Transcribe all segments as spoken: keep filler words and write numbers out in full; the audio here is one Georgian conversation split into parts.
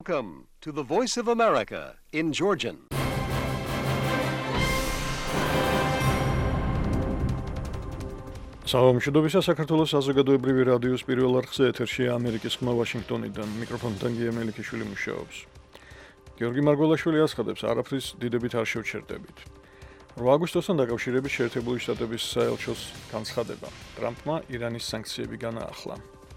Welcome to the Voice of America in Georgian. Საუბრობთ საქართველოს საზოგადოებრივი რადიოს პირველ არხზე ეთერშია ამერიკის ხმა ვაშინგტონიდან. მიკროფონთან გია მელიქიშვილი მუშაობს. გიორგი მარგველაშვილი აცხადებს, არაფრის დიდებით არ შევჩერდებით. რვა აგვისტოსთან დაკავშირებით შეერთებული შტატების საელჩოს განცხადება. ტრამპმა ირანის სანქციები განაახლა.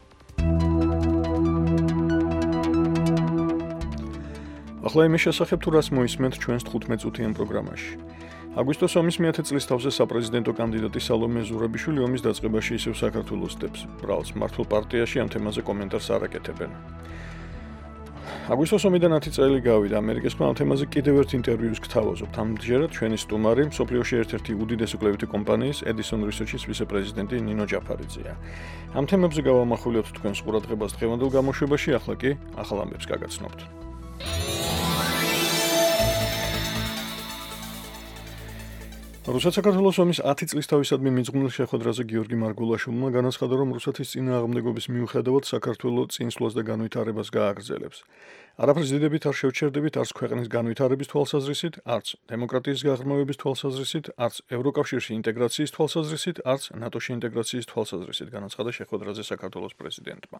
ახლა იმის შესახებ თუ რას მოისმენთ ჩვენს თხუთმეტ წუთიან პროგრამაში. აგვისტოს ომის მეათე წლის თავზე საპრეზიდენტო კანდიდატი სალომე ზურაბიშვილი ომის დაწყებაში ისევ საქართველოს დებს. ბრალს მართლ პარტიაში ამ თემაზე კომენტარს არ აკეთებენ. აგვისტოს ომიდან ათი წელი გავიდა. ამერიკის ხმა ამ თემაზე კიდევ ერთ ინტერვიუს გთავაზობთ. ამჯერად ჩვენი სტუმარი მსოფლიოში ერთ-ერთი უდიდესი კვლევითი კომპანიის Edison Research-ის ვიცე-პრეზიდენტი ნინო ჯაფარიძეა. ამ თემებზე გავამახვილებთ თქვენს ყურადღებას დღევანდელ გამოშვებაში, ახლა კი ახალ ამბებს გაგაცნობთ. რუსეთ-საქართველოს ომის ათი წლის თავისადმი მიძღვნილ შეხვედრაზე გიორგი მარგველაშვილმა განაცხადა, რომ რუსეთის წინააღმდეგობის მიუხედავად საქართველოს წინსვლას და განვითარებას გააგრძელებს. არაფრის დიდებით არ შევჩერდებით არც ქვეყნის განვითარების თვალსაზრისით, არც დემოკრატიის გაღრმავების თვალსაზრისით, არც ევროკავშირში ინტეგრაციის თვალსაზრისით, არც ნატოში ინტეგრაციის თვალსაზრისით, განაცხადა შეხვედრაზე საქართველოს პრეზიდენტმა.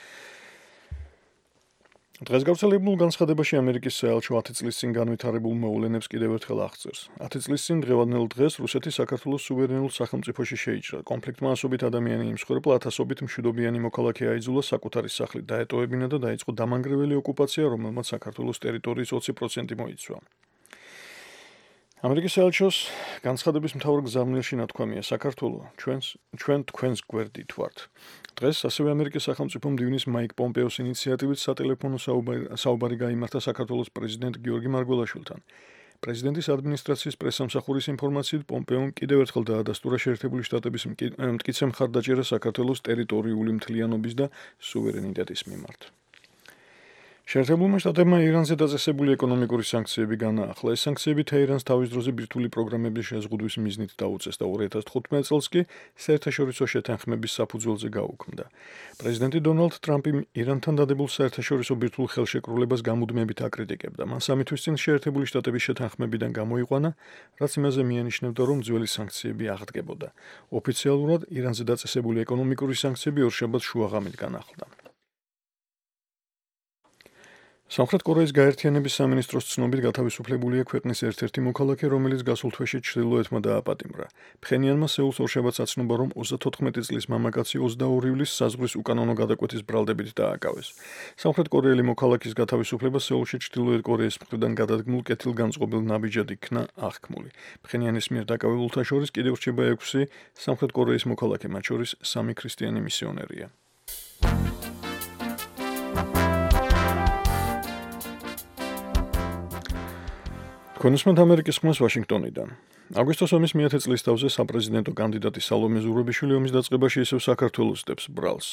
დღეს გავრცელებულ განცხადებაში ამერიკის საელჩო ათი წლის წინ განვითარებულ მოვლენებს კიდევ ერთხელ აღწერს. ათი წლის წინ დღევანდელ დღეს რუსეთი საქართველოს სუვერენულ სახელმწიფოში შეიჭრა. კონფლიქტმა ასობით ადამიანი იმსხვერპლა, ათასობით მშვიდობიანი მოქალაქე აიძულა საკუთარი სახლი დაეტოვებინა და დაიწყო დამანგრეველი ოკუპაცია, რომელმაც საქართველოს ტერიტორიის ოცი პროცენტი მოიცვა. ამერიკის საელჩოს განცხადების მთავარ გზავნილში ნათქვამია, საქართველო ჩვენს ჩვენ თქვენს გვერდით ვართ. დღეს ასევე ამერიკის სახელმწიფო მდივნის მაიკ პომპეოს ინიციატივით სატელეფონო საუბარი გაიმართა საქართველოს პრეზიდენტ გიორგი მარგველაშვილთან. პრეზიდენტის ადმინისტრაციის პრესსამსახურის ინფორმაციით, პომპეომ კიდევ ერთხელ დაადასტურა შეერთებული შტატების მტკიცე მხარდაჭერა საქართველოს ტერიტორიული მთლიანობის და სუვერენიტეტის მიმართ. შეერთებულმა შტატებმა ირანზე დაწესებული ეკონომიკური სანქციები განაახლა. ეს სანქციები თეირანს თავის დროზე ბირთვული პროგრამების შეზღუდვის მიზნით დაუწეს და ორი ათას თხუთმეტ წელს კი საერთაშორისო შეთანხმების საფუძველზე გაუქმდა. პრეზიდენტი დონალდ ტრამპი ირანთან დადებულ საერთაშორისო ბირთვულ ხელშეკრულებას გამუდმებით აკრიტიკებდა. მან სამი თვის წინ შეერთებული შტატების შეთანხმებიდან გამოიყვანა, რაც იმაზე მიანიშნებდა, რომ ძველი სანქციები აღდგებოდა. ოფიციალურად ირანზე დაწესებული ეკონომიკური სანქციები ორშაბათს შუაღამით განახლდა. სამხრეთ კორეის გაერთიანების სამინისტროს ცნობით გათავისუფლებულია ქვეყნის ერთ-ერთი მოქალაქე, რომელიც გასულ თვეში ჩრდილოეთმა დააპატიმრა. ფხენიანმა სეულს ორშაბათს აცნობა, რომ ოცდათოთხმეტი წლის მამაკაცი ოცდაორი ივლისს საზღვრის უკანონო გადაკვეთის ბრალდებით დააკავეს. სამხრეთ კორეელი მოქალაქის გათავისუფლება სეულში ჩრდილოეთ კორეის მხრიდან გადადგმულ კეთილგანწყობილ ნაბიჯად იქნა აღქმული. ფხენიანის მიერ დაკავებულთა შორის კიდევ რჩება ექვსი სამხრეთ კორეის მოქალაქე, მათ შორის სამი ქრისტიანი მისიონერია. კონსმენტ ამერიკის ხმას ვაშინგტონიდან. აგვისტოს ომის მეათე წლის თავზე საპრეზიდენტო კანდიდატი სალომე ზურაბიშვილი ომის დაწყებაში ისევ საქართველოს დებს. ბრალს.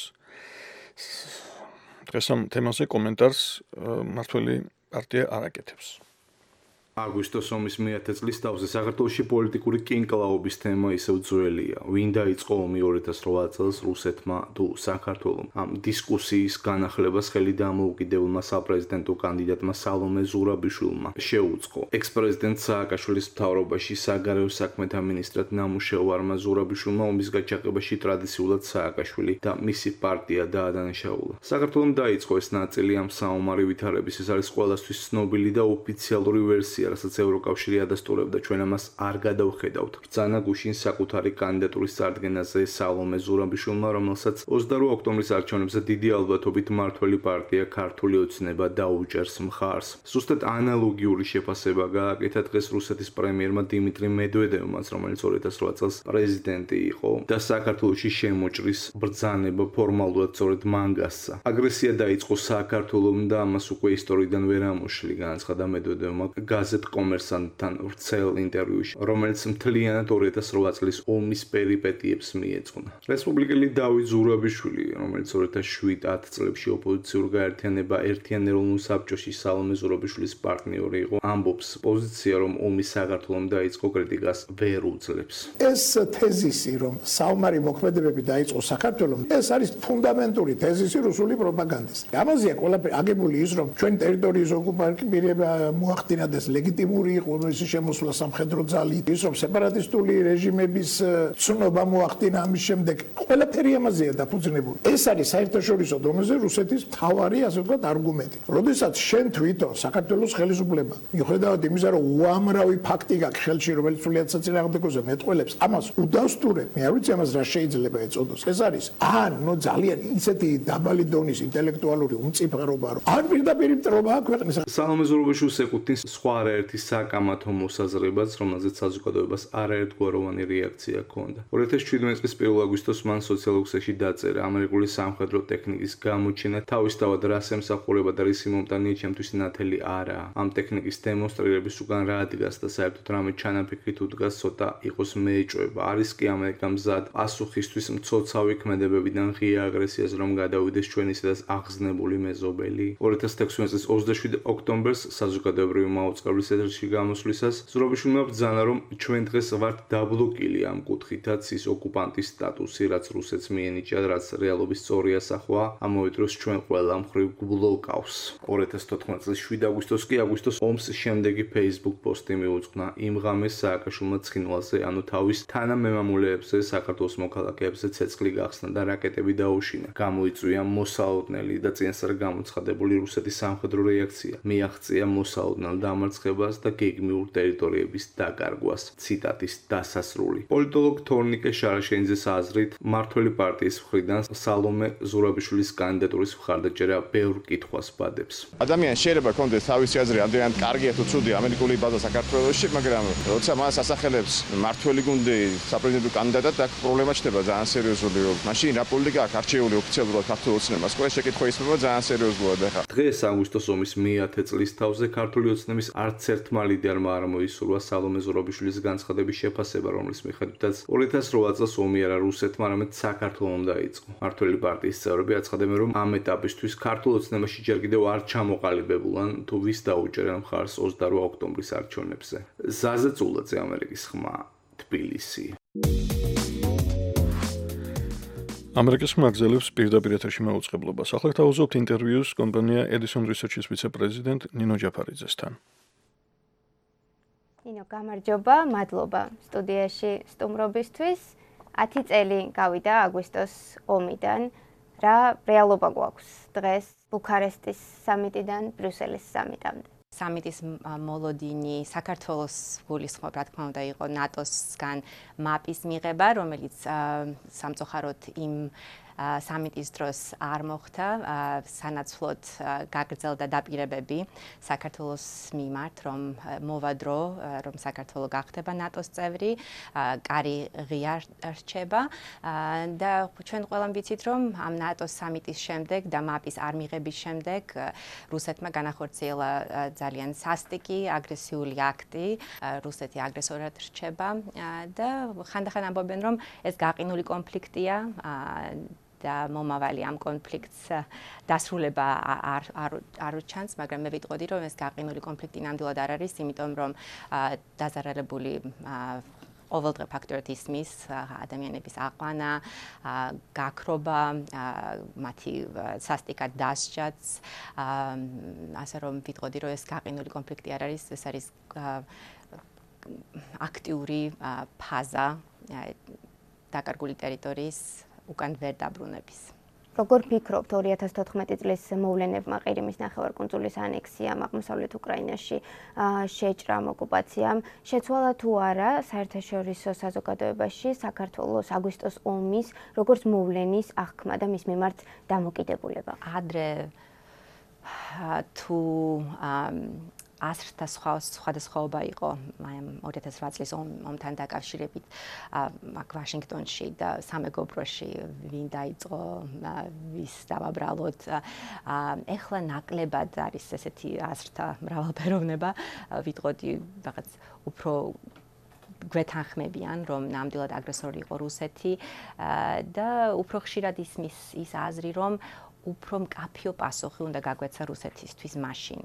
დღეს ამ თემაზე კომენტარს მართველი პარტია არ აკეთებს. აგვისტოს ომის მეათე წლის თავზე საქართველოში პოლიტიკური კინკლაობის თემა ისევ ძველია. ვინ დაიწყო ომი ორი ათას რვა წელს რუსეთმა თუ საქართველომ? ამ დისკუსიის განახლებას ხელი დამოუკიდებელმა საპრეზიდენტო კანდიდატმა სალომე ზურაბიშვილმა შეუწყო. ექს-პრეზიდენტ სააკაშვილის მთავრობაში საგარეო საქმეთა მინისტრად ნამუშევარმა ზურაბიშვილმა ომის გაჩაღებაში ტრადიციულად სააკაშვილი და მისი პარტია დაადანაშაულა. საქართველომ დაიწყო ეს ნაწილი ამ საომარი ვითარების. ეს არის ყველასთვის ცნობილი და ოფიციალური ვერსია, რასაც ევროკავშირი ადასტურებდა, ჩვენ ამას არ გადავხედავთ. ბრძანა გუშინ საკუთარი კანდიდატურის წარდგენაზე სალომე ზურაბიშვილმა, რომელსაც ოცდარვა ოქტომბრის არჩევნებზე დიდი ალბათობით მმართველი პარტია ქართული ოცნება დაუჭერს მხარს. ზუსტად ანალოგიური შეფასება გააკეთა დღეს რუსეთის პრემიერმა დიმიტრი მედვედევმაც, რომელიც ორი ათას რვა წელს პრეზიდენტი იყო და საქართველოში შემოჭრის ბრძანება ფორმალურად სწორედ მან გასცა. აგრესია დაიწყო საქართველომ და ამას უკვე ისტორიიდან ვერ ამოშლი, განაცხადა მედვედევმა გაზეთ გაზეთ კომერსანტთან ვრცელ ინტერვიუში, რომელიც მთლიანად ორი ათას რვა წლის ომის პერიპეტიებს მიეძღვნა. რესპუბლიკელი დავით ზურაბიშვილი, რომელიც ორი ათას შვიდ ათ წლებში ოპოზიციურ გაერთიანება ერთიან ეროვნულ საბჭოში სალომე ზურაბიშვილის პარტნიორი იყო, ამბობს პოზიცია, რომ ომი საქართველომ დაიწყო კრიტიკას ვერ უძლებს. ეს თეზისი, რომ საომარი მოქმედებები დაიწყო საქართველომ, ეს არის ფუნდამენტური თეზისი რუსული პროპაგანდის. ამაზეა ყველაფერი აგებული ის, რომ ჩვენ ტერიტორიის ოკუპირება მოახდინეს ლეგიტიმური იყო მისი შემოსვლა სამხედრო ძალით, ის რომ სეპარატისტული რეჟიმების ცნობა მოახდინა ამის შემდეგ, ყველაფერი ამაზეა დაფუძნებული. ეს არის საერთაშორისო დონეზე რუსეთის მთავარი, ასე ვთქვათ, არგუმენტი. როდესაც შენ თვითონ საქართველოს ხელისუფლება, მიუხედავად იმისა, რომ უამრავი ფაქტი გაქვს ხელში, რომელიც სულიად საწინააღმდეგოზე მეტყველებს, ამას უდასტურებ, მე არ ვიცი ამას რა შეიძლება ეწოდოს. ეს არის ან ნუ ძალიან ისეთი დაბალი დონის ინტელექტუალური უმწიფრობა, რომ ან პირდაპირ მტრობაა ქვეყნის. სალომე ზურაბიშვილს ეკუთვნის სხვა არაერთი საკამათო მოსაზრებაც, რომელზეც საზოგადოებას არაერთგვაროვანი რეაქცია ჰქონდა. ორი ათას შვიდმეტი წლის პირველ აგვისტოს მან სოციალურ ქსელში დაწერა, ამერიკული სამხედრო ტექნიკის გამოჩენა თავისთავად რას ემსახურება და რისი მომტანია ჩემთვის ნათელი არაა. ამ ტექნიკის დემონსტრირების უკან რა დგას და საერთოდ რამე ჩანაფიქრით უდგას, ცოტა იყოს მეეჭვება. არის კი ამერიკა მზად პასუხისთვის მცოცავი ქმედებებიდან ღია აგრესიას რომ გადავიდეს ჩვენი სადაც აღზნებული მეზობელი. ორი ათას თექვსმეტი წლის ოცდაშვიდ ოქტომბერს საზოგადოებრივი მაუწყებლის ეთერში გამოსვლისას ზურაბიშვილმა ბრძანა, რომ ჩვენ დღეს ვართ დაბლოკილი ამ კუთხითაც ის ოკუპანტის სტატუსი, რაც რუსეთს მიენიჭა, რაც რეალობის სწორი ასახვა, ამავე დროს ჩვენ ყველა მხრივ გბლოკავს. ორი ათას თოთხმეტი წლის შვიდ აგვისტოს კი აგვისტოს ომს შემდეგი Facebook პოსტი მიუძღვნა იმ ღამეს სააკაშვილმა ცხინვალზე, ანუ თავის თანამემამულეებზე, საქართველოს მოქალაქეებზე ცეცხლი გახსნა და რაკეტები დაუშინა. გამოიწვია მოსაოდნელი და წინასწარ გამოცხადებული რუსეთის სამხედრო რეაქცია. მიაღწია მოსაოდნელ დამარცხებას და გეგმიურ ტერიტორიების დაკარგვას. ციტატის დასასრული. პოლიტოლოგ თორნიკე შარაშენიძის აზრით, მმართველი პარტიის მხრიდან სალომე ზურაბიშვილის კანდიდატურის მხარდაჭერა ბევრ კითხვას ბადებს. ადამიანს შეიძლება კონდეს თავისი აზრი, ამდენად კარგია თუ ცუდია ამერიკული ბაზა საქართველოში, მაგრამ როცა მას ასახელებს მმართველი გუნდი საპრეზიდენტო კანდიდატად, აქ პრობლემა ჩნდება ძალიან სერიოზული. მაშინ რა პოლიტიკა აქვს არჩეული ოფიციალურად ქართულ ოცნებას? ყველა შეკითხვა ისმება ძალიან სერიოზულად ახლა. დღეს აგვისტოს ომის მეათე წლის თავზე ქართული ოცნების არც ერთმა ლიდერმა არ მოისურვა სალომე ზურაბიშვილის განცხადების შეფასება, რომლის მიხედვითაც ორი ათას რვა წელს ომი არა რუსეთმა, არამედ საქართველომ დაიწყო. მმართველი პარტიის წევრები აცხადებენ, რომ ამ ეტაპისთვის ქართულ ოცნებაში ჯერ კიდევ არ ჩამოყალიბებულან თუ ვის დაუჭერენ მხარს ოცდარვა ოქტომბრის არჩევნებზე. ზაზე წულაძე, ამერიკის ხმა, თბილისი. ამერიკის ხმა აგზელებს პირდაპირ ეთერში მაუწყებლობას. ახლა თავაზობთ ინტერვიუს კომპანია Edison Research-ის ვიცე-პრეზიდენტ ნინო ჯაფარიძესთან. ნინო, გამარჯობა, მადლობა სტუდიაში სტუმრობისთვის. ათი წელი გავიდა აგვისტოს ომიდან. რა რეალობა გვაქვს დღეს ბუქარესტის სამიტიდან ბრიუსელის სამიტამდე? სამიტის მოლოდინი საქართველოს გულისხმობ, რა თქმა უნდა, იყო ნატოსგან მაპის მიღება, რომელიც სამწუხაროდ იმ სამიტის დროს არ მოხდა, სანაცვლოდ გაგრძელდა დაპირებები საქართველოს მიმართ, რომ მოვა დრო, რომ საქართველო გახდება ნატოს წევრი, კარი ღია რჩება და ჩვენ ყველამ ვიცით, რომ ამ ნატოს სამიტის შემდეგ და მაპის არ მიღების შემდეგ რუსეთმა განახორციელა ძალიან სასტიკი აგრესიული აქტი, რუსეთი აგრესორად რჩება და ხანდახან ამბობენ, რომ ეს გაყინული კონფლიქტია და მომავალი ამ კონფლიქტს დასრულება არ არ არ ჩანს, მაგრამ მე ვიტყოდი, რომ ეს გაყინული კონფლიქტი ნამდვილად არ არის, იმიტომ რომ დაზარალებული ყოველდღე ფაქტორად ისმის ადამიანების აყვანა, გაქრობა, მათი სასტიკად დასჯაც, ასე რომ ვიტყოდი, რომ ეს გაყინული კონფლიქტი არ არის, ეს არის აქტიური ფაზა დაკარგული ტერიტორიის უკან ვერ დაბრუნების. როგორ ფიქრობთ ორი ათას თოთხმეტი წლის მოვლენებმა, ყირიმის ნახევარკუნძულის ანექსიამ, აღმოსავლეთ უკრაინაში შეჭრამ, ოკუპაციამ, შეცვალა თუ არა საერთაშორისო საზოგადოებაში საქართველოს აგვისტოს ომის, როგორც მოვლენის აღქმა და მის მიმართ დამოკიდებულება? ადრე თუ აზრთა სხვადასხვაობა იყო ორი ათას ოთხ წლის ომთან დაკავშირებით აქ ვაშინგტონში და სამეგობროში ვინ დაიწყო ვის დავაბრალოთ ეხლა ნაკლებად არის ესეთი აზრთა მრავალფეროვნება ვიტყოდი რაღაც უფრო გვეთანხმებიან რომ ნამდვილად აგრესორი იყო რუსეთი და უფრო ხშირად ისმის ის აზრი რომ უფრო მკაფიო პასუხი უნდა გაგვეცა რუსეთისთვის მაშინ.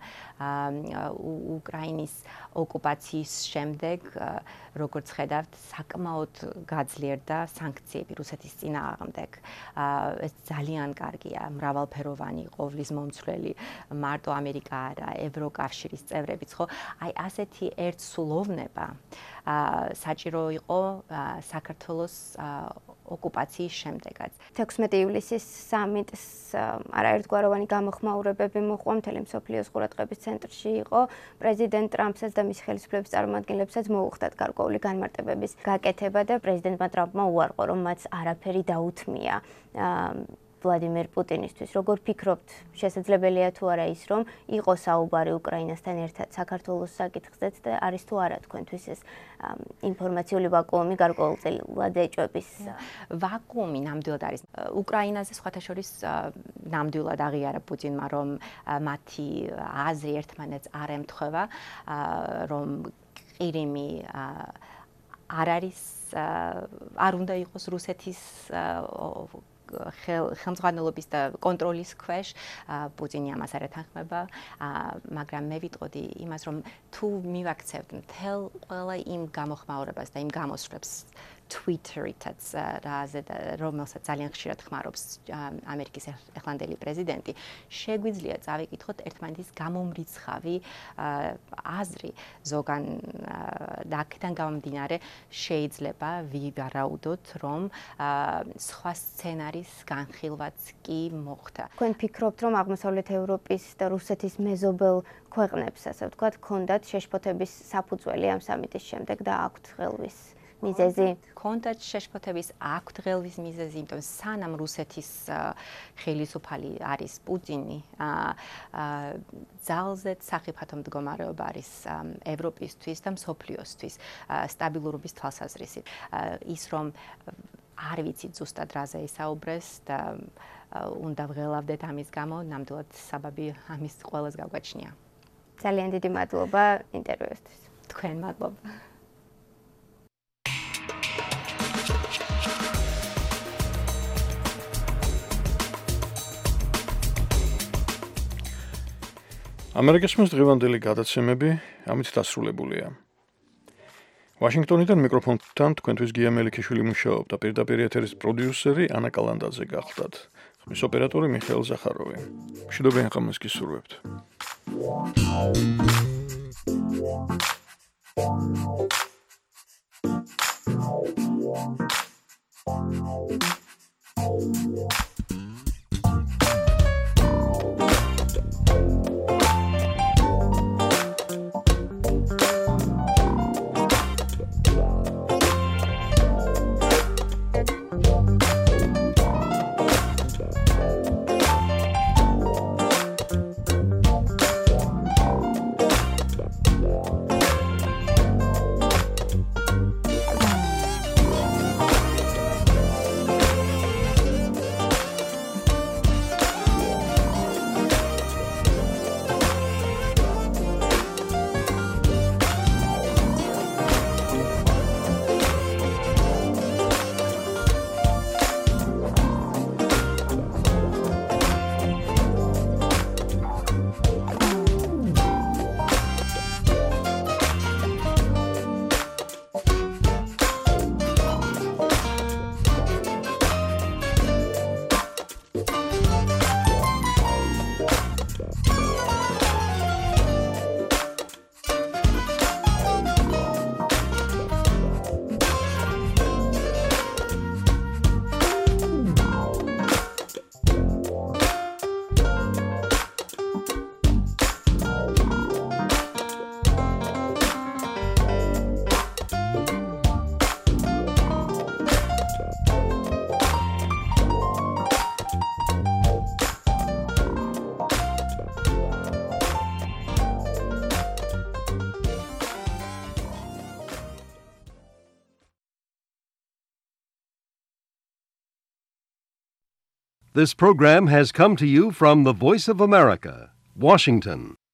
უკრაინის ოკუპაციის შემდეგ, როგორც ხედავთ, საკმაოდ გაძლიერდა სანქციები რუსეთის წინააღმდეგ. ეს ძალიან კარგია, მრავალფეროვანი ყოვლის მომცვლელი, მარტო ამერიკა არა, ევროკავშირის წევრებიც, ხო? აი ასეთი ერთსულოვნება საჭირო იყო საქართველოს ოკუპაციის შემდეგაც. თექვსმეტი ივლისის სამიტს არაერთგვაროვანი გამოხმაურებები მოყვა მთელი მსოფლიოს ყურადღების ცენტრში იყო პრეზიდენტ ტრამპსაც და მისი ხელისუფლების წარმომადგენლებსაც მოუხდათ გარკვეული განმარტებების გაკეთება და პრეზიდენტმა ტრამპმა უარყო რომ მათ არაფერი დაუთმია ვლადიმერ პუტინისთვის. როგორ ფიქრობთ, შესაძლებელია თუ არა ის, რომ იყო საუბარი უკრაინასთან ერთად საქართველოს საკითხზეც და არის თუ არა თქვენთვის ეს ინფორმაციული ვაკუუმი გარკვეულწილად ეჭვების? ვაკუუმი ნამდვილად არის. უკრაინაზე სხვათა შორის ნამდვილად აღიარა პუტინმა, რომ მათი აზრი ერთმანეთს არ ემთხვევა, რომ ყირიმი არ არის არ უნდა იყოს რუსეთის ხელმძღვანელობის და კონტროლის ქვეშ პუტინი ამას არ ეთანხმება, მაგრამ მე ვიტყოდი იმას, რომ თუ მივაქცევთ მთელ ყველა იმ გამოხმაურებას და იმ გამოსვლებს Twitter-ითაც რაზე და რომელსაც ძალიან ხშირად ხმარობს ამერიკის ახლანდელი პრეზიდენტი, შეგვიძლია წავიკითხოთ ერთმანეთის გამომრიცხავი აზრი ზოგან და აქედან გამომდინარე შეიძლება ვივარაუდოთ, რომ სხვა სცენარის განხილვაც კი მოხდა. თქვენ ფიქრობთ, რომ აღმოსავლეთ ევროპის და რუსეთის მეზობელ ქვეყნებს, ასე ვთქვათ, ჰქონდათ შეშფოთების საფუძველი ამ სამიტის შემდეგ და აქვთ ხელვის მიზეზი? ჰქონდათ შეშფოთების აქვთ ხელვის მიზეზი, იმიტომ სანამ რუსეთის ხელისუფალი არის პუტინი, ძალზედ სახიფათო მდგომარეობა არის ევროპისთვის და მსოფლიოსთვის სტაბილურობის თვალსაზრისით. ის რომ არ ვიცით ზუსტად რაზე ისაუბრეს და უნდა ვღელავდეთ ამის გამო, ნამდვილად საბაბი ამის ყველას გაგვაჩნია. ძალიან დიდი მადლობა ინტერვიუსთვის. თქვენ მადლობა. ამერიკის მის დღევანდელი გადაცემები ამით დასრულებულია. ვაშინგტონიდან მიკროფონთან თქვენთვის გია მელიქიშვილი მუშაობდა, პირდაპირ ეთერის პროდიუსერი ანა კალანდაძე გახლდათ. ხმის ოპერატორი მიხეილ ზახაროვი. მშვიდობიან ღამეს გისურვებთ. This program has come to you from the Voice of America, Washington.